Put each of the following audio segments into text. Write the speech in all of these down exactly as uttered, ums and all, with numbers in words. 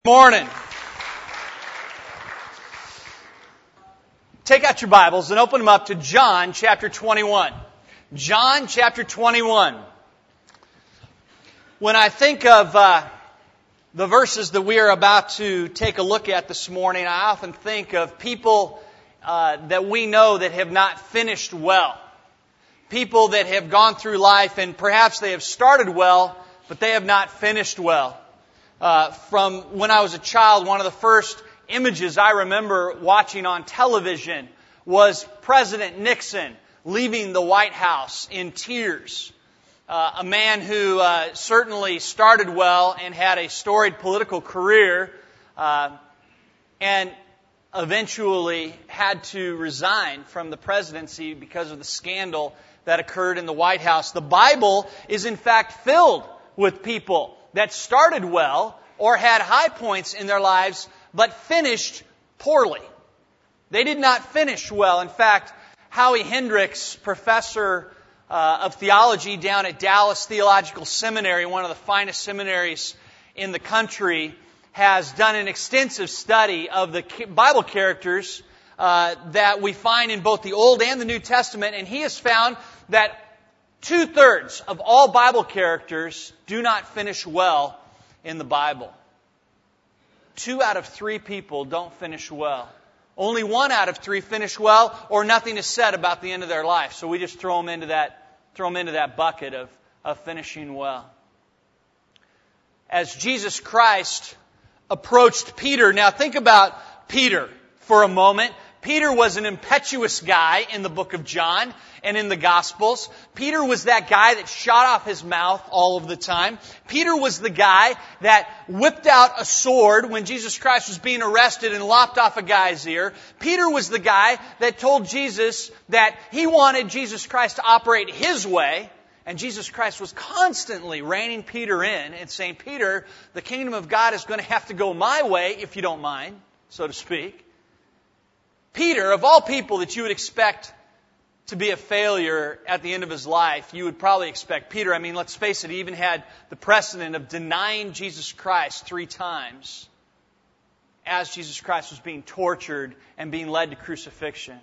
Morning. Take out your Bibles and open them up to John chapter twenty-one. John chapter twenty-one. When I think of uh, the verses that we are about to take a look at this morning, I often think of people uh, that we know that have not finished well. People that have gone through life and perhaps they have started well, but they have not finished well. Uh, from when I was a child, one of the first images I remember watching on television was President Nixon leaving the White House in tears. Uh, a man who uh, certainly started well and had a storied political career uh, and eventually had to resign from the presidency because of the scandal that occurred in the White House. The Bible is in fact filled with people that started well or had high points in their lives, but finished poorly. They did not finish well. In fact, Howie Hendricks, professor uh, of theology down at Dallas Theological Seminary, one of the finest seminaries in the country, has done an extensive study of the Bible characters uh, that we find in both the Old and the New Testament, and he has found that two-thirds of all Bible characters do not finish well in the Bible. Two out of three people don't finish well. Only one out of three finish well, or nothing is said about the end of their life. So we just throw them into that, throw them into that bucket of, of finishing well. As Jesus Christ approached Peter, now think about Peter for a moment. Peter was an impetuous guy in the book of John and in the Gospels. Peter was that guy that shot off his mouth all of the time. Peter was the guy that whipped out a sword when Jesus Christ was being arrested and lopped off a guy's ear. Peter was the guy that told Jesus that he wanted Jesus Christ to operate his way. And Jesus Christ was constantly reining Peter in and saying, Peter, the kingdom of God is going to have to go my way, if you don't mind, so to speak. Peter, of all people that you would expect to be a failure at the end of his life, you would probably expect Peter. I mean, let's face it, he even had the precedent of denying Jesus Christ three times as Jesus Christ was being tortured and being led to crucifixion.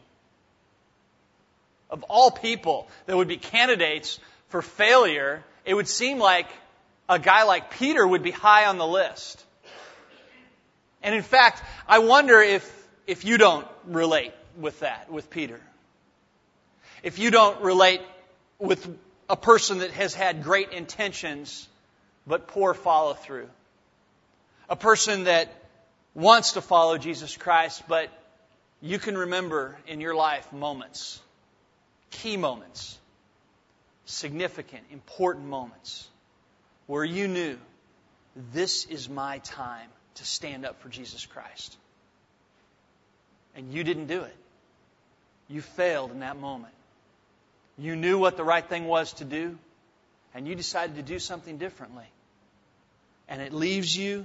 Of all people that would be candidates for failure, it would seem like a guy like Peter would be high on the list. And in fact, I wonder if If you don't relate with that, with Peter. If you don't relate with a person that has had great intentions but poor follow-through. A person that wants to follow Jesus Christ, but you can remember in your life moments, key moments, significant, important moments, where you knew, this is my time to stand up for Jesus Christ. And you didn't do it. You failed in that moment. You knew what the right thing was to do, and you decided to do something differently. And it leaves you,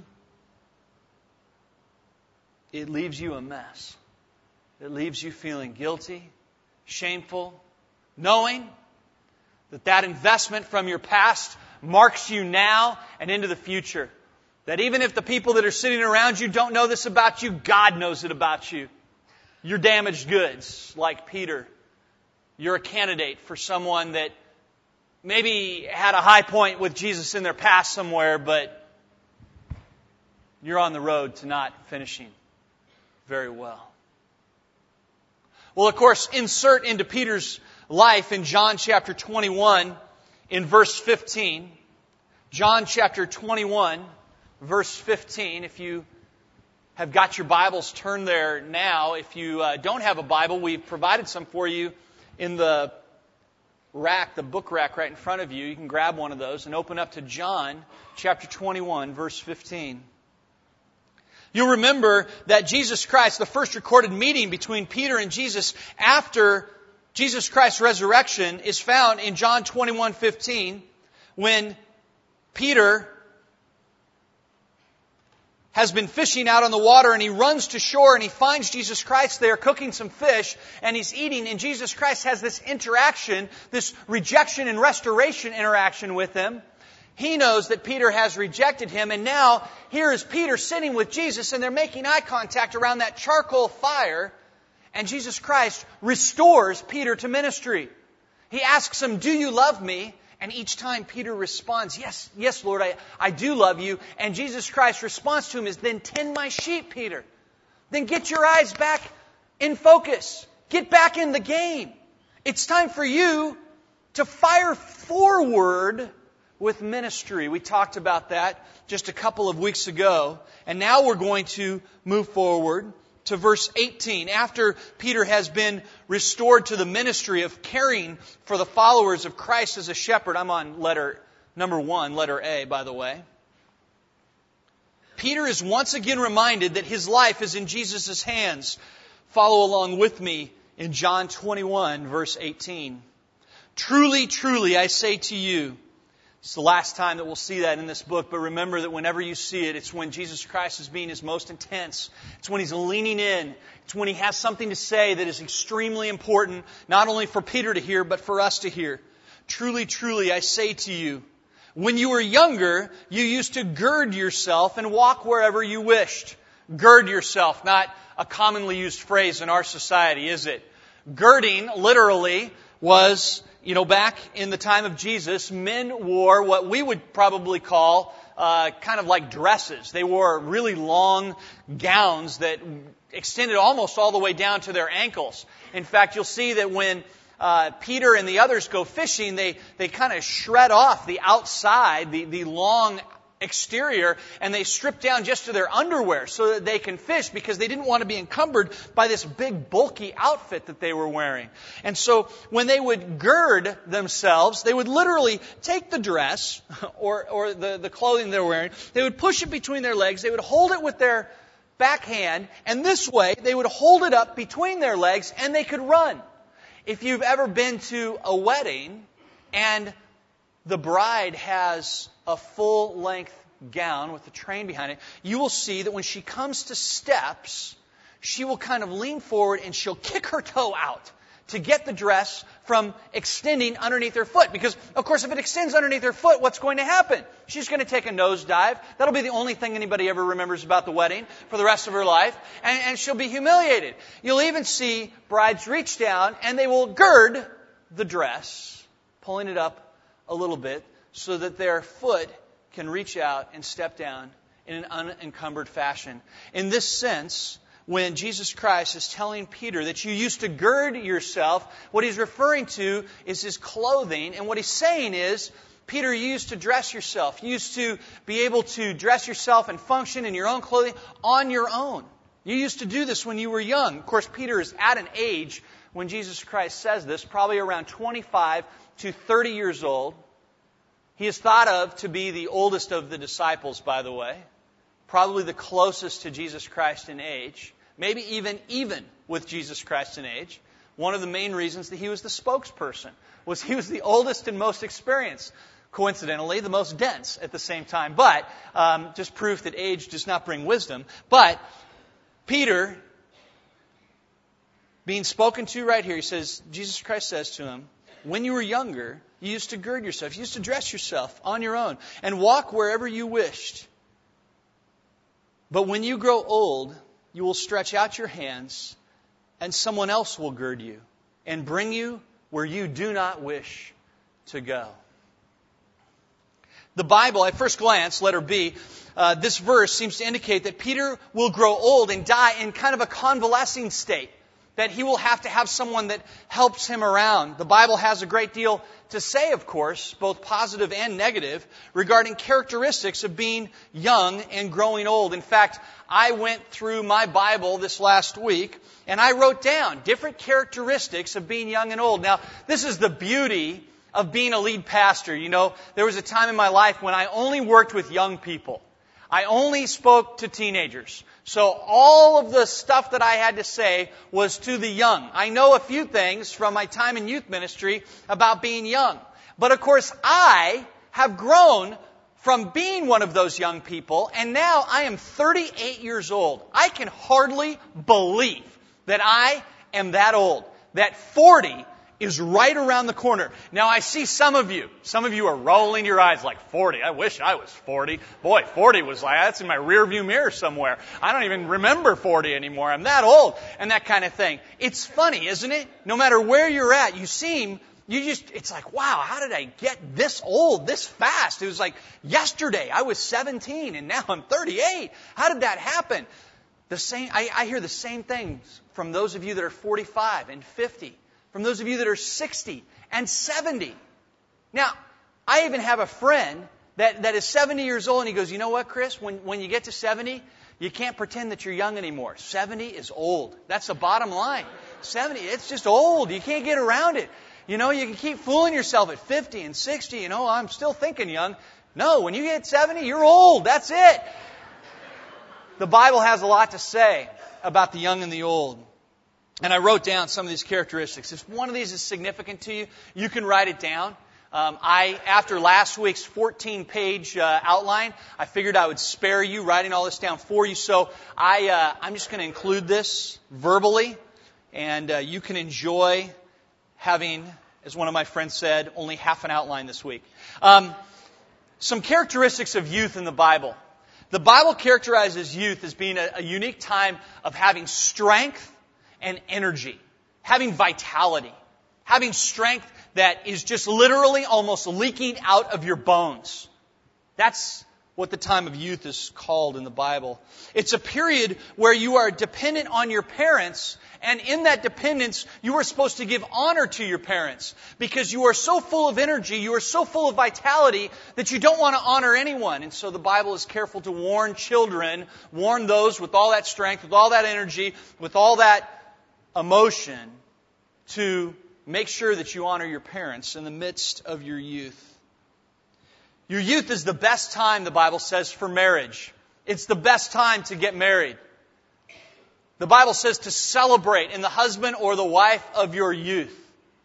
it leaves you a mess. It leaves you feeling guilty, shameful, knowing that that investment from your past marks you now and into the future. That even if the people that are sitting around you don't know this about you, God knows it about you. You're damaged goods, like Peter. You're a candidate for someone that maybe had a high point with Jesus in their past somewhere, but you're on the road to not finishing very well. Well, of course, insert into Peter's life in John chapter twenty-one, in verse fifteen. John chapter twenty-one, verse fifteen, if you have got your Bibles, turn there now. If you uh, don't have a Bible, we've provided some for you in the rack, the book rack right in front of you. You can grab one of those and open up to John chapter twenty-one, verse fifteen. You'll remember that Jesus Christ, the first recorded meeting between Peter and Jesus after Jesus Christ's resurrection, is found in John twenty-one fifteen, when Peter has been fishing out on the water, and he runs to shore and he finds Jesus Christ there cooking some fish, and he's eating, and Jesus Christ has this interaction, this rejection and restoration interaction with him. He knows that Peter has rejected him, and now here is Peter sitting with Jesus, and they're making eye contact around that charcoal fire, and Jesus Christ restores Peter to ministry. He asks him, "Do you love me?" And each time Peter responds, "Yes, yes, Lord, I, I do love you." And Jesus Christ's response to him is, "Then tend my sheep, Peter. Then get your eyes back in focus. Get back in the game. It's time for you to fire forward with ministry." We talked about that just a couple of weeks ago. And now we're going to move forward to verse eighteen. After Peter has been restored to the ministry of caring for the followers of Christ as a shepherd. I'm on letter number one, letter A, by the way. Peter is once again reminded that his life is in Jesus' hands. Follow along with me in John twenty-one, verse eighteen. "Truly, truly, I say to you," it's the last time that we'll see that in this book, but remember that whenever you see it, it's when Jesus Christ is being his most intense. It's when he's leaning in. It's when he has something to say that is extremely important, not only for Peter to hear, but for us to hear. "Truly, truly, I say to you, when you were younger, you used to gird yourself and walk wherever you wished." Gird yourself, not a commonly used phrase in our society, is it? Girding, literally, was, you know, back in the time of Jesus, men wore what we would probably call uh, kind of like dresses. They wore really long gowns that extended almost all the way down to their ankles. In fact, you'll see that when uh, Peter and the others go fishing, they, they kind of shred off the outside, the, the long exterior, and they strip down just to their underwear so that they can fish, because they didn't want to be encumbered by this big bulky outfit that they were wearing. And so when they would gird themselves, they would literally take the dress or, or the, the clothing they're wearing, they would push it between their legs, they would hold it with their back hand, and this way they would hold it up between their legs and they could run. If you've ever been to a wedding and the bride has a full-length gown with a train behind it, you will see that when she comes to steps, she will kind of lean forward and she'll kick her toe out to get the dress from extending underneath her foot. Because, of course, if it extends underneath her foot, what's going to happen? She's going to take a nosedive. That'll be the only thing anybody ever remembers about the wedding for the rest of her life. And, and she'll be humiliated. You'll even see brides reach down and they will gird the dress, pulling it up a little bit so that their foot can reach out and step down in an unencumbered fashion. In this sense, when Jesus Christ is telling Peter that you used to gird yourself, what he's referring to is his clothing. And what he's saying is, Peter, you used to dress yourself. You used to be able to dress yourself and function in your own clothing on your own. You used to do this when you were young. Of course, Peter is at an age when Jesus Christ says this, probably around twenty-five to thirty years old. He is thought of to be the oldest of the disciples, by the way. Probably the closest to Jesus Christ in age. Maybe even even with Jesus Christ in age. One of the main reasons that he was the spokesperson was he was the oldest and most experienced. Coincidentally, the most dense at the same time. But, um, just proof that age does not bring wisdom. But, Peter, being spoken to right here, he says, Jesus Christ says to him, when you were younger, you used to gird yourself, you used to dress yourself on your own and walk wherever you wished. But when you grow old, you will stretch out your hands and someone else will gird you and bring you where you do not wish to go. The Bible, at first glance, letter B, uh, this verse seems to indicate that Peter will grow old and die in kind of a convalescing state. That he will have to have someone that helps him around. The Bible has a great deal to say, of course, both positive and negative, regarding characteristics of being young and growing old. In fact, I went through my Bible this last week, and I wrote down different characteristics of being young and old. Now, this is the beauty of being a lead pastor. You know, there was a time in my life when I only worked with young people. I only spoke to teenagers. So all of the stuff that I had to say was to the young. I know a few things from my time in youth ministry about being young. But of course, I have grown from being one of those young people, and now I am thirty-eight years old. I can hardly believe that I am that old. That forty is right around the corner. Now I see some of you, some of you are rolling your eyes like forty. I wish I was forty. Boy, forty was like, that's in my rear view mirror somewhere. I don't even remember forty anymore. I'm that old and that kind of thing. It's funny, isn't it? No matter where you're at, you seem, you just, it's like, wow, how did I get this old, this fast? It was like yesterday I was seventeen and now I'm thirty-eight. How did that happen? The same, I, I hear the same things from those of you that are forty-five and fifty. From those of you that are sixty and seventy. Now, I even have a friend that, that is seventy years old and he goes, you know what, Chris? When, when you get to seventy, you can't pretend that you're young anymore. seventy is old. That's the bottom line. seventy, it's just old. You can't get around it. You know, you can keep fooling yourself at fifty and sixty. You know, I'm still thinking young. No, when you get seventy, you're old. That's it. The Bible has a lot to say about the young and the old. And I wrote down some of these characteristics. If one of these is significant to you, you can write it down. Um, I, after last week's fourteen-page uh, outline, I figured I would spare you writing all this down for you. So I, uh, I'm just going to include this verbally, and uh, you can enjoy having, as one of my friends said, only half an outline this week. Um, some characteristics of youth in the Bible. The Bible characterizes youth as being a, a unique time of having strength and energy, having vitality, having strength that is just literally almost leaking out of your bones. That's what the time of youth is called in the Bible. It's a period where you are dependent on your parents, and in that dependence, you are supposed to give honor to your parents because you are so full of energy, you are so full of vitality that you don't want to honor anyone. And so the Bible is careful to warn children, warn those with all that strength, with all that energy, with all that emotion, to make sure that you honor your parents in the midst of your youth. Your youth is the best time, the Bible says, for marriage. It's the best time to get married. The Bible says to celebrate in the husband or the wife of your youth.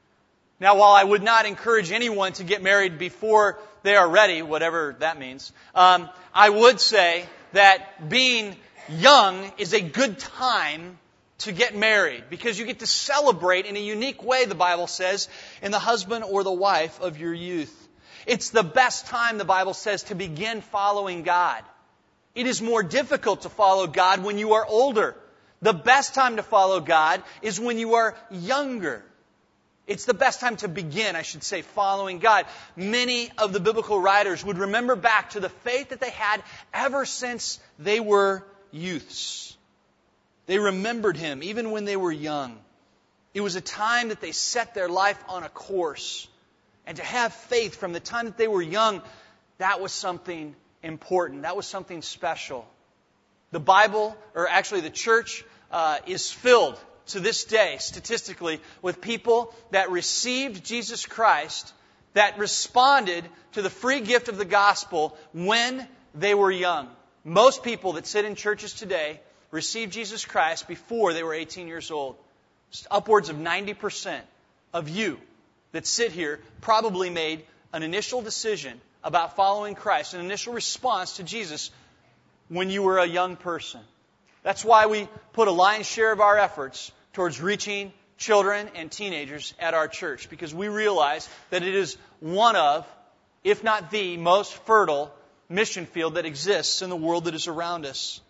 Now, while I would not encourage anyone to get married before they are ready, whatever that means, um, I would say that being young is a good time to get married, because you get to celebrate in a unique way, the Bible says, in the husband or the wife of your youth. It's the best time, the Bible says, to begin following God. It is more difficult to follow God when you are older. The best time to follow God is when you are younger. It's the best time to begin, I should say, following God. Many of the biblical writers would remember back to the faith that they had ever since they were youths. They remembered Him even when they were young. It was a time that they set their life on a course. And to have faith from the time that they were young, that was something important. That was something special. The Bible, or actually the church, uh, is filled to this day, statistically, with people that received Jesus Christ, that responded to the free gift of the gospel when they were young. Most people that sit in churches today received Jesus Christ before they were eighteen years old. Just upwards of ninety percent of you that sit here probably made an initial decision about following Christ, an initial response to Jesus when you were a young person. That's why we put a lion's share of our efforts towards reaching children and teenagers at our church, because we realize that it is one of, if not the most fertile mission field that exists in the world that is around us.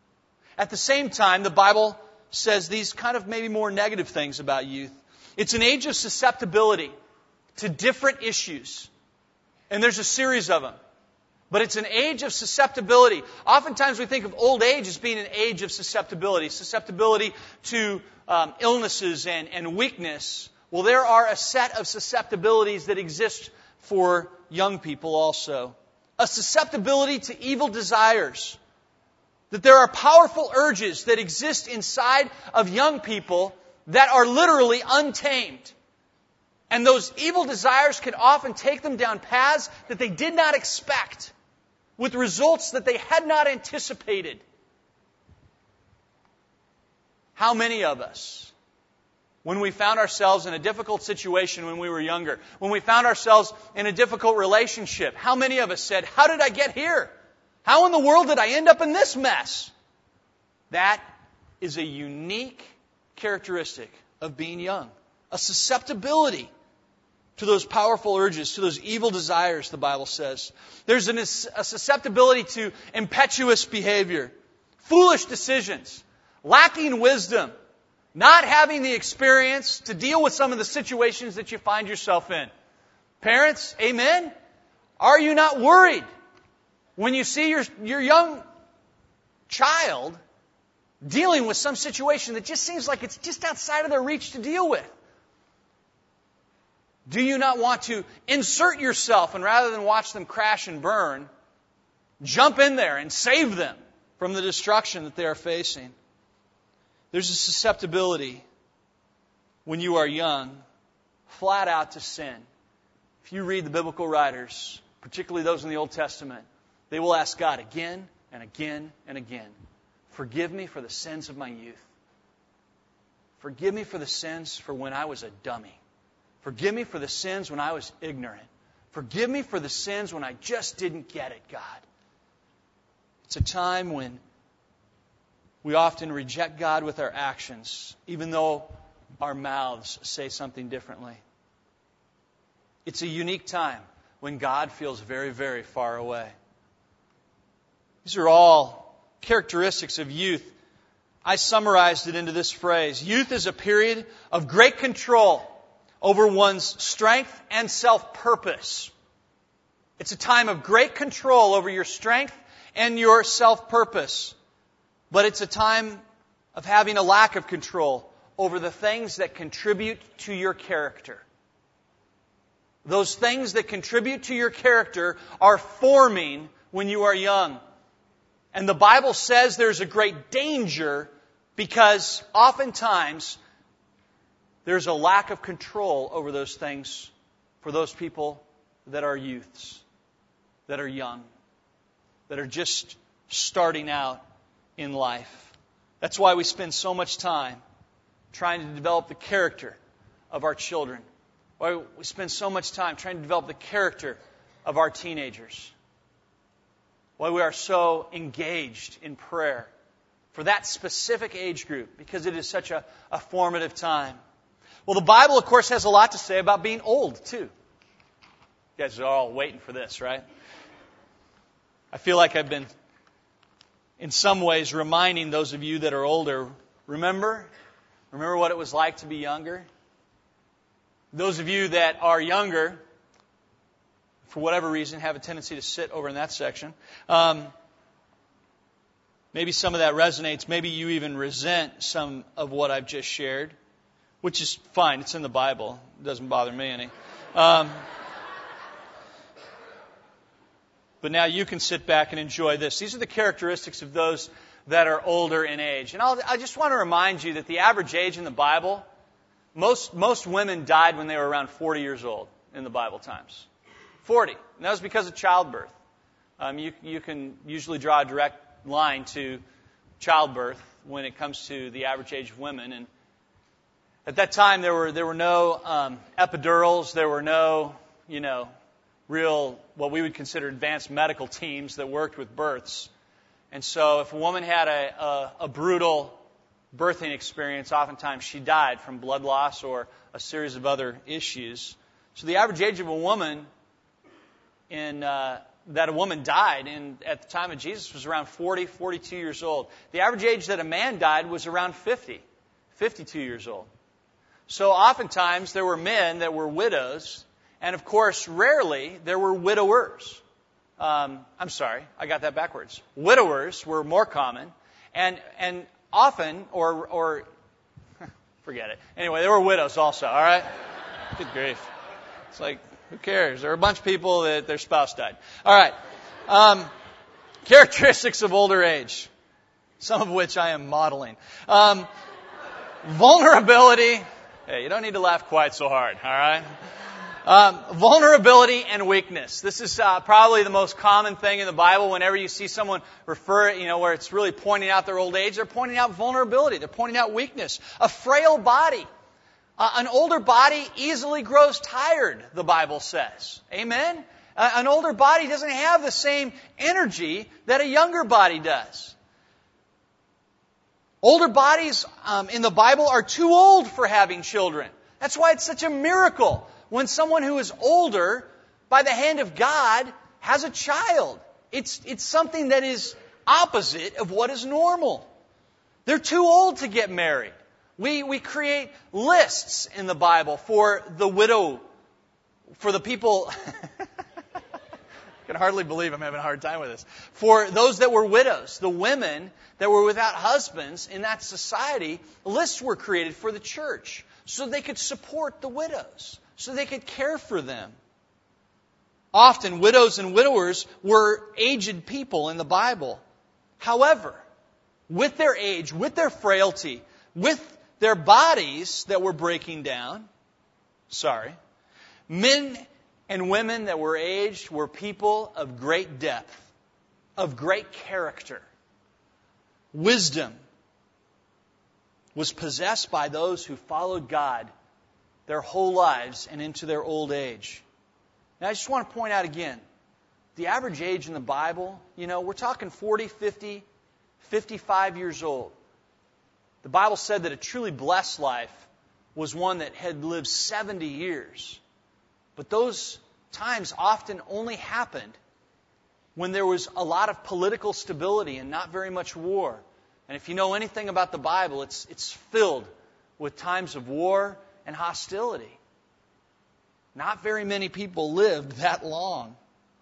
At the same time, the Bible says these kind of maybe more negative things about youth. It's an age of susceptibility to different issues. And there's a series of them. But it's an age of susceptibility. Oftentimes we think of old age as being an age of susceptibility. Susceptibility to um, illnesses and, and weakness. Well, there are a set of susceptibilities that exist for young people also. A susceptibility to evil desires. That there are powerful urges that exist inside of young people that are literally untamed. And those evil desires can often take them down paths that they did not expect, with results that they had not anticipated. How many of us, when we found ourselves in a difficult situation when we were younger, when we found ourselves in a difficult relationship, how many of us said, "How did I get here? How in the world did I end up in this mess?" That is a unique characteristic of being young, a susceptibility to those powerful urges, to those evil desires, the Bible says. There's an, a susceptibility to impetuous behavior, foolish decisions, lacking wisdom, not having the experience to deal with some of the situations that you find yourself in. Parents, amen? Are you not worried when you see your, your young child dealing with some situation that just seems like it's just outside of their reach to deal with? Do you not want to insert yourself and rather than watch them crash and burn, jump in there and save them from the destruction that they are facing? There's a susceptibility when you are young, flat out to sin. If you read the biblical writers, particularly those in the Old Testament, they will ask God again and again and again, forgive me for the sins of my youth. Forgive me for the sins for when I was a dummy. Forgive me for the sins when I was ignorant. Forgive me for the sins when I just didn't get it, God. It's a time when we often reject God with our actions, even though our mouths say something differently. It's a unique time when God feels very, very far away. These are all characteristics of youth. I summarized it into this phrase. Youth is a period of great control over one's strength and self-purpose. It's a time of great control over your strength and your self-purpose. But it's a time of having a lack of control over the things that contribute to your character. Those things that contribute to your character are forming when you are young. And the Bible says there's a great danger because oftentimes there's a lack of control over those things for those people that are youths, that are young, that are just starting out in life. That's why we spend so much time trying to develop the character of our children. Why we spend so much time trying to develop the character of our teenagers. Why we are so engaged in prayer for that specific age group, because it is such a, a formative time. Well, the Bible, of course, has a lot to say about being old, too. You guys are all waiting for this, right? I feel like I've been, in some ways, reminding those of you that are older, remember? Remember what it was like to be younger? Those of you that are younger, for whatever reason, have a tendency to sit over in that section. Um, maybe some of that resonates. Maybe you even resent some of what I've just shared. Which is fine. It's in the Bible. It doesn't bother me any. Um, but now you can sit back and enjoy this. These are the characteristics of those that are older in age. And I'll, I just want to remind you that the average age in the Bible, most, most women died when they were around forty years old in the Bible times. forty. And that was because of childbirth. Um, you, you can usually draw a direct line to childbirth when it comes to the average age of women. And at that time, there were there were no um, epidurals. There were no, you know, real what we would consider advanced medical teams that worked with births. And so, if a woman had a, a, a brutal birthing experience, oftentimes she died from blood loss or a series of other issues. So, the average age of a woman in uh, that a woman died in at the time of Jesus was around forty, forty-two years old. The average age that a man died was around fifty, fifty-two years old. So oftentimes there were men that were widows, and of course, rarely there were widowers. Um, I'm sorry, I got that backwards. Widowers were more common, and and often, or or forget it. Anyway, there were widows also. All right, good grief. It's like, who cares? There are a bunch of people that their spouse died. All right, um, characteristics of older age, some of which I am modeling. Um, vulnerability. Hey, you don't need to laugh quite so hard, all right? Um, vulnerability and weakness. This is uh, probably the most common thing in the Bible. Whenever you see someone refer, you know, where it's really pointing out their old age, they're pointing out vulnerability. They're pointing out weakness. A frail body. Uh, an older body easily grows tired, the Bible says. Amen? Uh, an older body doesn't have the same energy that a younger body does. Older bodies um, in the Bible are too old for having children. That's why it's such a miracle when someone who is older, by the hand of God, has a child. It's, it's something that is opposite of what is normal. They're too old to get married. We, we create lists in the Bible for the widow, for the people... I can hardly believe I'm having a hard time with this. For those that were widows, the women that were without husbands in that society, lists were created for the church so they could support the widows, so they could care for them. Often, widows and widowers were aged people in the Bible. However, with their age, with their frailty, with their bodies that were breaking down, sorry, men and women that were aged were people of great depth, of great character. Wisdom was possessed by those who followed God their whole lives and into their old age. Now, I just want to point out again, the average age in the Bible, you know, we're talking forty, fifty, fifty-five years old. The Bible said that a truly blessed life was one that had lived seventy years. But those times often only happened when there was a lot of political stability and not very much war. And if you know anything about the Bible, it's, it's filled with times of war and hostility. Not very many people lived that long.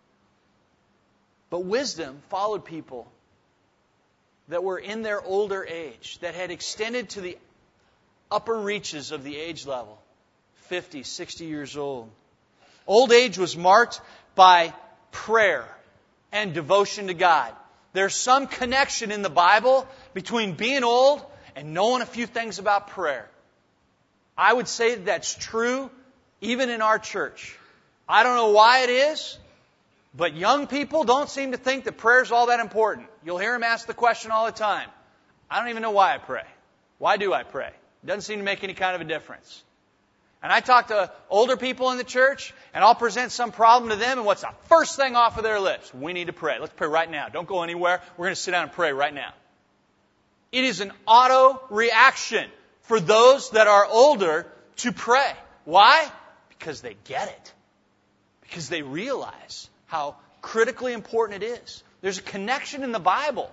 But wisdom followed people that were in their older age, that had extended to the upper reaches of the age level, fifty, sixty years old. Old age was marked by prayer and devotion to God. There's some connection in the Bible between being old and knowing a few things about prayer. I would say that's true even in our church. I don't know why it is, but young people don't seem to think that prayer is all that important. You'll hear them ask the question all the time. I don't even know why I pray. Why do I pray? It doesn't seem to make any kind of a difference. And I talk to older people in the church, and I'll present some problem to them, and what's the first thing off of their lips? We need to pray. Let's pray right now. Don't go anywhere. We're going to sit down and pray right now. It is an auto reaction for those that are older to pray. Why? Because they get it. Because they realize how critically important it is. There's a connection in the Bible.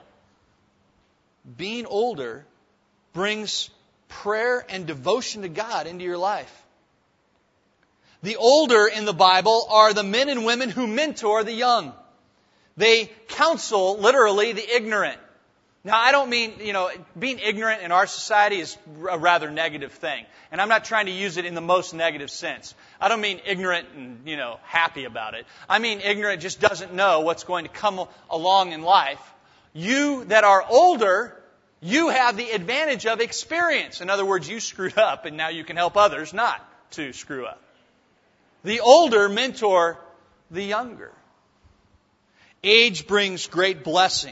Being older brings prayer and devotion to God into your life. The older in the Bible are the men and women who mentor the young. They counsel, literally, the ignorant. Now, I don't mean, you know, being ignorant in our society is a rather negative thing. And I'm not trying to use it in the most negative sense. I don't mean ignorant and, you know, happy about it. I mean ignorant just doesn't know what's going to come along in life. You that are older, you have the advantage of experience. In other words, you screwed up and now you can help others not to screw up. The older mentor the younger. Age brings great blessing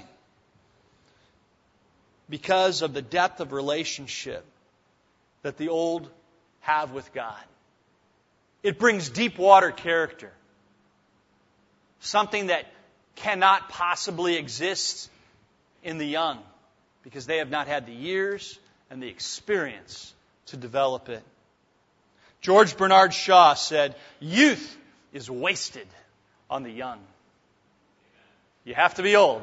because of the depth of relationship that the old have with God. It brings deep water character. Something that cannot possibly exist in the young because they have not had the years and the experience to develop it. George Bernard Shaw said, "Youth is wasted on the young." You have to be old.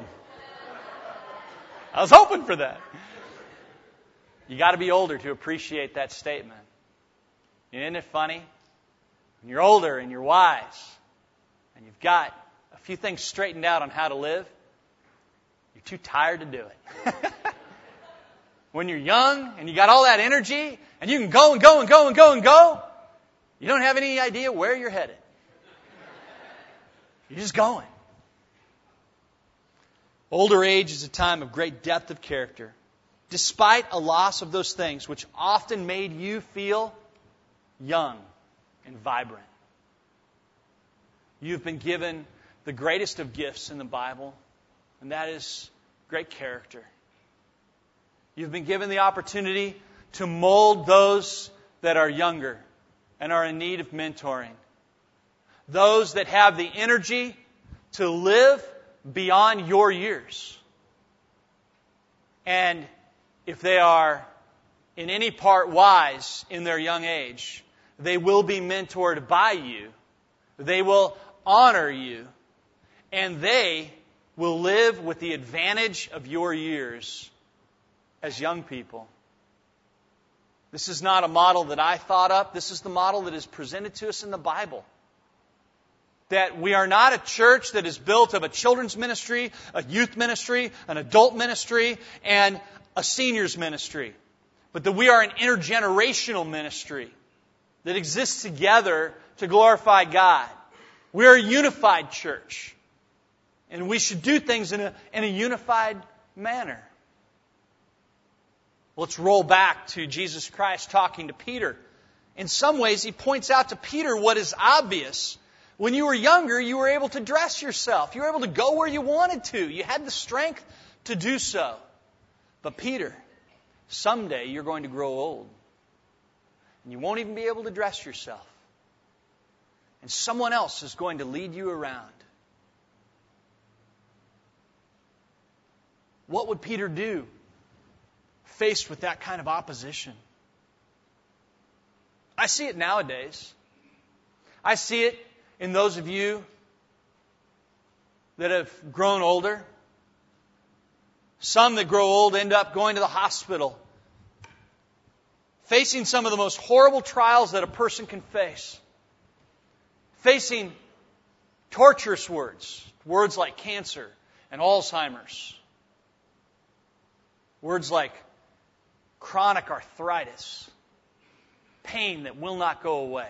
I was hoping for that. You got to be older to appreciate that statement. Isn't it funny? When you're older and you're wise and you've got a few things straightened out on how to live, you're too tired to do it. When you're young and you got all that energy and you can go and go and go and go and go, you don't have any idea where you're headed. You're just going. Older age is a time of great depth of character. Despite a loss of those things which often made you feel young and vibrant. You've been given the greatest of gifts in the Bible, and that is great character. You've been given the opportunity to mold those that are younger and are in need of mentoring. Those that have the energy to live beyond your years. And if they are in any part wise in their young age, They will be mentored by you. They will honor you. And they will live with the advantage of your years as young people. This is not a model that I thought up. This is the model that is presented to us in the Bible. That we are not a church that is built of a children's ministry, a youth ministry, an adult ministry, and a seniors ministry. But that we are an intergenerational ministry that exists together to glorify God. We are a unified church. And we should do things in a, in a unified manner. Let's roll back to Jesus Christ talking to Peter. In some ways, He points out to Peter what is obvious. When you were younger, you were able to dress yourself. You were able to go where you wanted to. You had the strength to do so. But Peter, someday you're going to grow old. And you won't even be able to dress yourself. And someone else is going to lead you around. What would Peter do faced with that kind of opposition? I see it nowadays. I see it in those of you that have grown older. Some that grow old end up going to the hospital, facing some of the most horrible trials that a person can face. Facing torturous words, words like cancer and Alzheimer's. Words like chronic arthritis, pain that will not go away.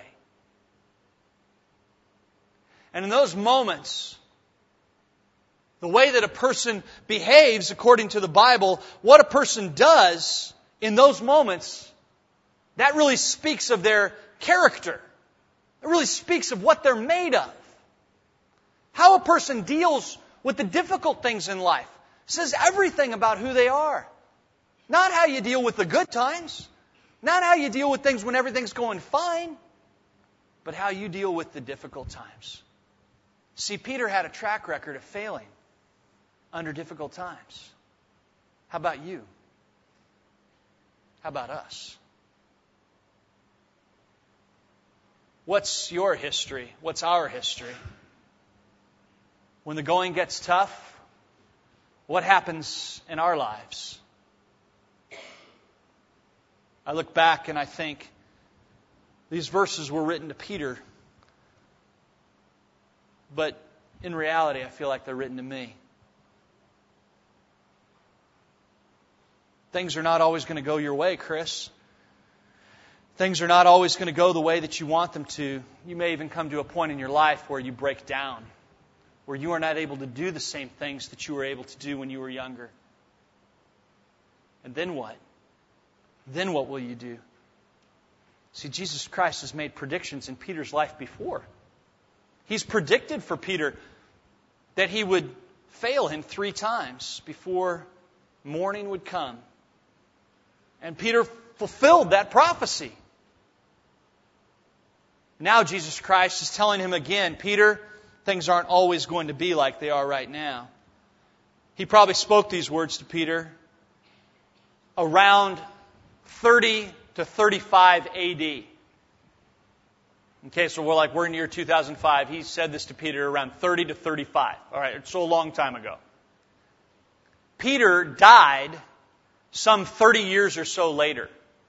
And in those moments, the way that a person behaves according to the Bible, what a person does in those moments, that really speaks of their character. It really speaks of what they're made of. How a person deals with the difficult things in life says everything about who they are. Not how you deal with the good times. Not how you deal with things when everything's going fine. But how you deal with the difficult times. See, Peter had a track record of failing under difficult times. How about you? How about us? What's your history? What's our history? When the going gets tough, what happens in our lives? I look back and I think these verses were written to Peter, but in reality I feel like they're written to me. Things are not always going to go your way, Chris. Things are not always going to go the way that you want them to. You may even come to a point in your life where you break down, where you are not able to do the same things that you were able to do when you were younger. And then what? Then what will you do? See, Jesus Christ has made predictions in Peter's life before. He's predicted for Peter that he would fail him three times before morning would come. And Peter fulfilled that prophecy. Now Jesus Christ is telling him again, Peter, things aren't always going to be like they are right now. He probably spoke these words to Peter around thirty to thirty-five A D. Okay, so we're like, we're in the year two thousand five. He said this to Peter around thirty to thirty-five. All right, it's so a long time ago. Peter died some thirty years or so later.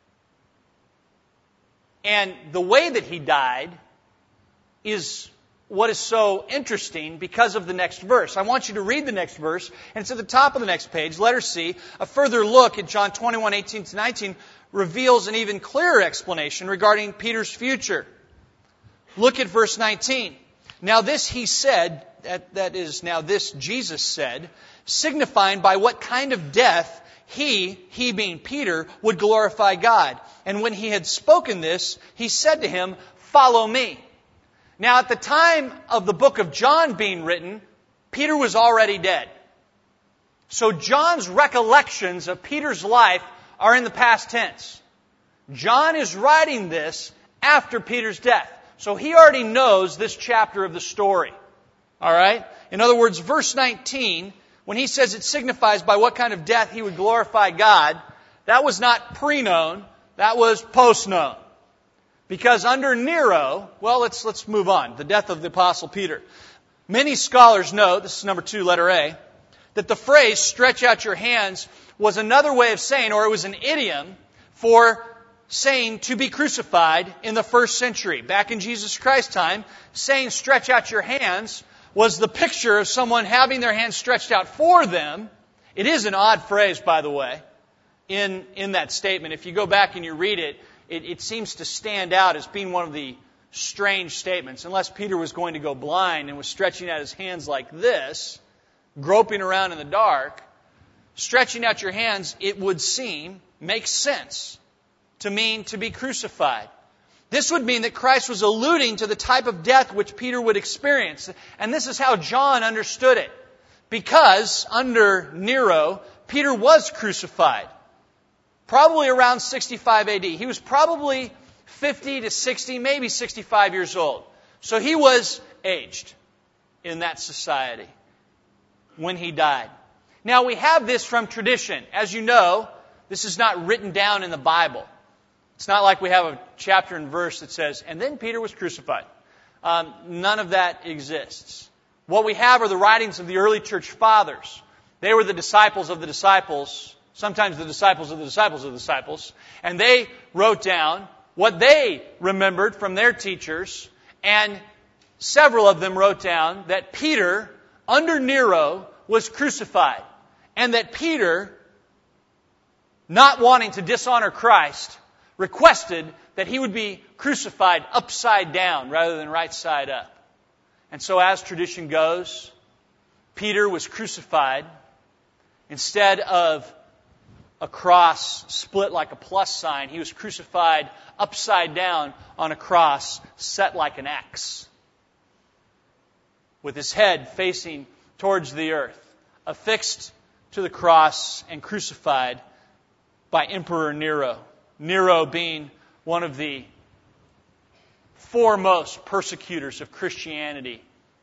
And the way that he died is what is so interesting because of the next verse. I want you to read the next verse, and it's at the top of the next page, letter C. A further look at John twenty-one, eighteen to nineteen reveals an even clearer explanation regarding Peter's future. Look at verse nineteen. Now this he said, that, that is, now this Jesus said, signifying by what kind of death he, he being Peter, would glorify God. And when he had spoken this, he said to him, follow me. Now at the time of the book of John being written, Peter was already dead. So John's recollections of Peter's life are in the past tense. John is writing this after Peter's death. So he already knows this chapter of the story. All right? In other words, verse nineteen, when he says it signifies by what kind of death he would glorify God, that was not pre-known, that was post-known. Because under Nero, well, let's, let's move on. The death of the Apostle Peter. Many scholars note, this is number two, letter A, that the phrase, stretch out your hands, was another way of saying, or it was an idiom for saying to be crucified in the first century. Back in Jesus Christ's time, saying stretch out your hands was the picture of someone having their hands stretched out for them. It is an odd phrase, by the way, in, in that statement. If you go back and you read it, it, it seems to stand out as being one of the strange statements. Unless Peter was going to go blind and was stretching out his hands like this, groping around in the dark, stretching out your hands, it would seem, makes sense to mean to be crucified. This would mean that Christ was alluding to the type of death which Peter would experience. And this is how John understood it. Because under Nero, Peter was crucified. Probably around sixty-five A D. He was probably fifty to sixty, maybe sixty-five years old. So he was aged in that society when he died. Now we have this from tradition. As you know, this is not written down in the Bible. It's not like we have a chapter and verse that says, and then Peter was crucified. Um, none of that exists. What we have are the writings of the early church fathers. They were the disciples of the disciples, sometimes the disciples of the disciples of the disciples, and they wrote down what they remembered from their teachers, and several of them wrote down that Peter, under Nero, was crucified, and that Peter, not wanting to dishonor Christ, requested that he would be crucified upside down rather than right side up. And so as tradition goes, Peter was crucified instead of a cross split like a plus sign. He was crucified upside down on a cross set like an X, with his head facing towards the earth, affixed to the cross and crucified by Emperor Nero. Nero being one of the foremost persecutors of Christianity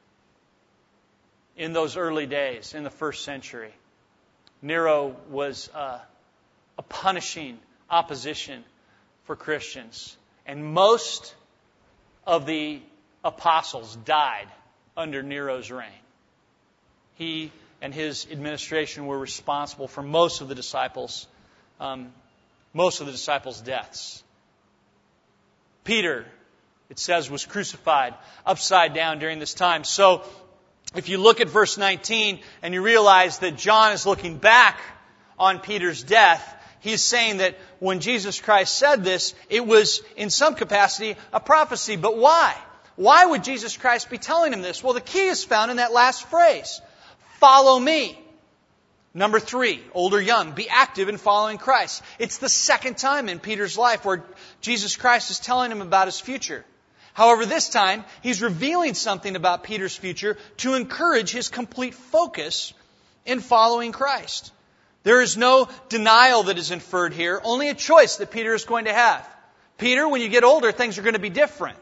in those early days, in the first century. Nero was uh, a punishing opposition for Christians. And most of the apostles died under Nero's reign. He and his administration were responsible for most of the disciples' um, most of the disciples' deaths. Peter, it says, was crucified upside down during this time. So, if you look at verse nineteen and you realize that John is looking back on Peter's death, he's saying that when Jesus Christ said this, it was in some capacity a prophecy. But why? Why would Jesus Christ be telling him this? Well, the key is found in that last phrase. Follow me. Number three, old or young, be active in following Christ. It's the second time in Peter's life where Jesus Christ is telling him about his future. However, this time, he's revealing something about Peter's future to encourage his complete focus in following Christ. There is no denial that is inferred here, only a choice that Peter is going to have. Peter, when you get older, things are going to be different.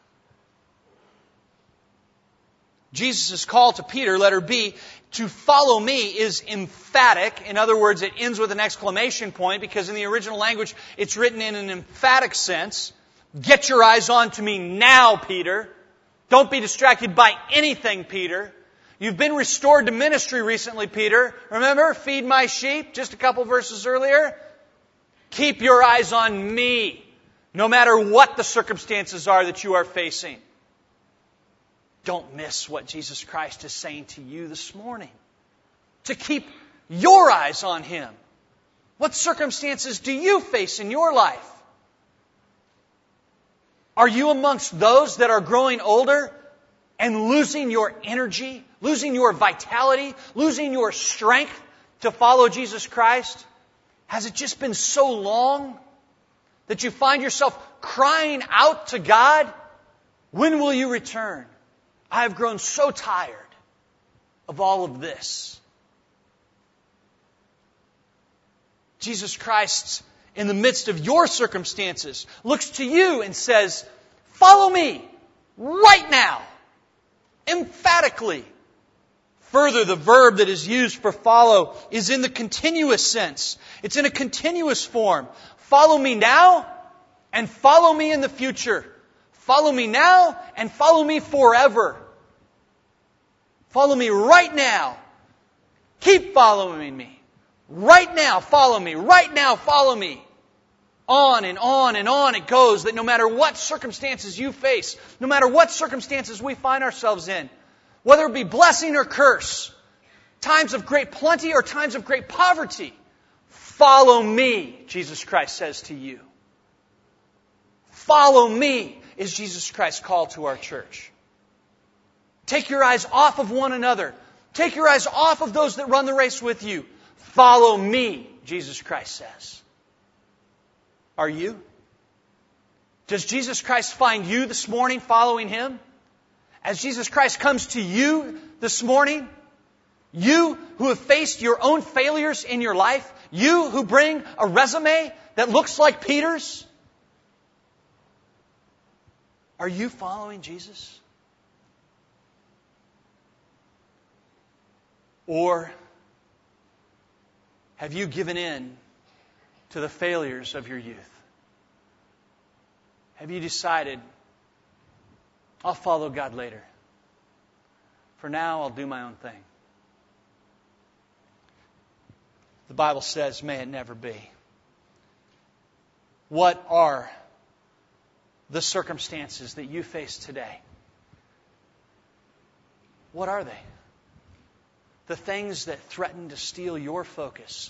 Jesus' call to Peter, letter B, to follow me is emphatic. In other words, it ends with an exclamation point because in the original language, it's written in an emphatic sense. Get your eyes on to me now, Peter. Don't be distracted by anything, Peter. You've been restored to ministry recently, Peter. Remember, feed my sheep, just a couple verses earlier. Keep your eyes on me, no matter what the circumstances are that you are facing. Don't miss what Jesus Christ is saying to you this morning. To keep your eyes on Him. What circumstances do you face in your life? Are you amongst those that are growing older and losing your energy, losing your vitality, losing your strength to follow Jesus Christ? Has it just been so long that you find yourself crying out to God? When will you return? I have grown so tired of all of this. Jesus Christ, in the midst of your circumstances, looks to you and says, follow me right now, emphatically. Further, the verb that is used for follow is in the continuous sense. It's in a continuous form. Follow me now And follow me in the future. Follow me now and follow me forever. Follow me right now. Keep following me. Right now, follow me. Right now, follow me. On and on and on it goes, that no matter what circumstances you face, no matter what circumstances we find ourselves in, whether it be blessing or curse, times of great plenty or times of great poverty, follow me, Jesus Christ says to you. Follow me is Jesus Christ's call to our church. Take your eyes off of one another. Take your eyes off of those that run the race with you. Follow me, Jesus Christ says. Are you? Does Jesus Christ find you this morning following Him? As Jesus Christ comes to you this morning, you who have faced your own failures in your life, you who bring a resume that looks like Peter's, are you following Jesus? Or have you given in to the failures of your youth? Have you decided, I'll follow God later. For now, I'll do my own thing. The Bible says, may it never be. What are the circumstances that you face today? What are they? The things that threaten to steal your focus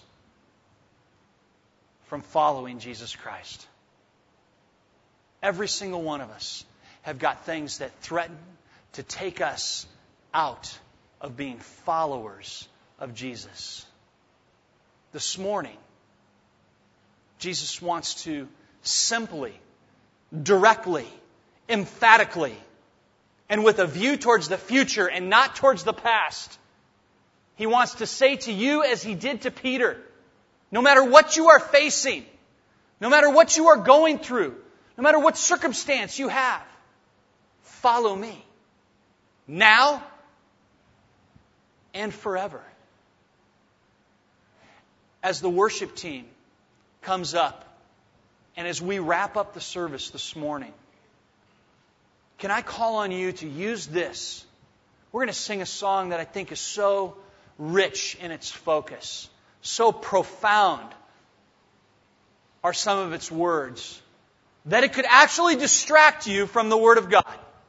from following Jesus Christ. Every single one of us have got things that threaten to take us out of being followers of Jesus. This morning, Jesus wants to simply, directly, emphatically, and with a view towards the future and not towards the past, He wants to say to you as He did to Peter, no matter what you are facing, no matter what you are going through, no matter what circumstance you have, follow me. Now and forever. As the worship team comes up and as we wrap up the service this morning, can I call on you to use this? We're going to sing a song that I think is so rich in its focus, so profound are some of its words, that it could actually distract you from the Word of God.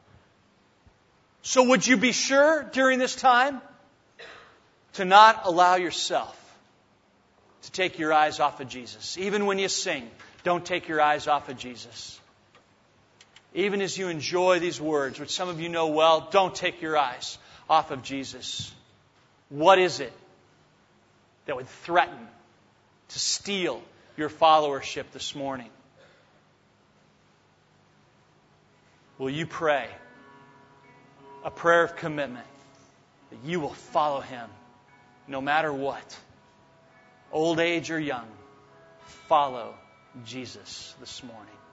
So would you be sure during this time to not allow yourself to take your eyes off of Jesus? Even when you sing, don't take your eyes off of Jesus. Even as you enjoy these words, which some of you know well, don't take your eyes off of Jesus. What is it that would threaten to steal your followership this morning? Will you pray a prayer of commitment that you will follow Him no matter what? Old age or young, follow Jesus this morning.